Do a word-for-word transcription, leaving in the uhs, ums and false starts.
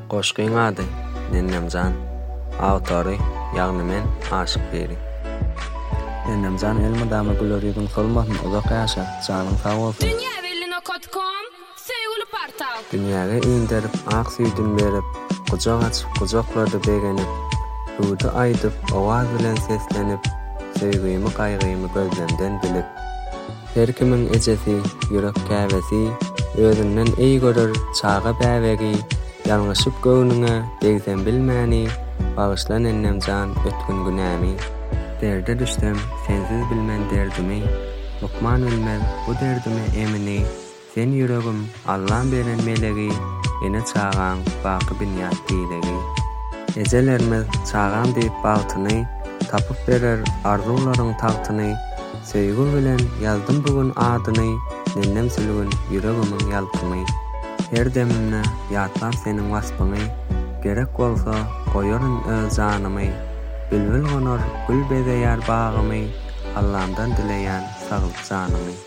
Goşgyň ady Nennemjan. Awtory ýagny men Aşyk Peri. Nennemjan elmydama gülerýüzüň solmasyny uzak ýaşa, janyň sag bolsun. Dünýäwelin nokta com Söýgüli portal. Dünýäge indirip, ak süýdün berip, gujak açyp, gujaklary begenip, suwdy aýdyp, owaz bilen seslenip, söýgümi, gaýgymy gözlemden bilip. Her kimiň ejesi, ýürek käbesi, özünden eý görer çaga bäwegi, ýalňyşyp göwnüňe degsen bilmäni, bagyşla Nennemjan ötgün günämi. Derde düşsem, sensiz bilmen derdimi, lukman bilmez bu derdimi emini, sen ýüregim, Allah'ın beren melegi, ene çağan, baky binyat dilegi. Ezelerimiz çağan deyip bagtyny, tapyp berer arzularyň tagtyny, söýgü bilen ýazdym bugün adyny, nennem sülgün ýüregimiň ýalkyny. Her demimne ýatlap seniň wasbyny, gerek bolsa goýaryn öz janymy, bülbül gonor, gül bezeýär bagymy, Allah'dan dileýän sagylyk janymy.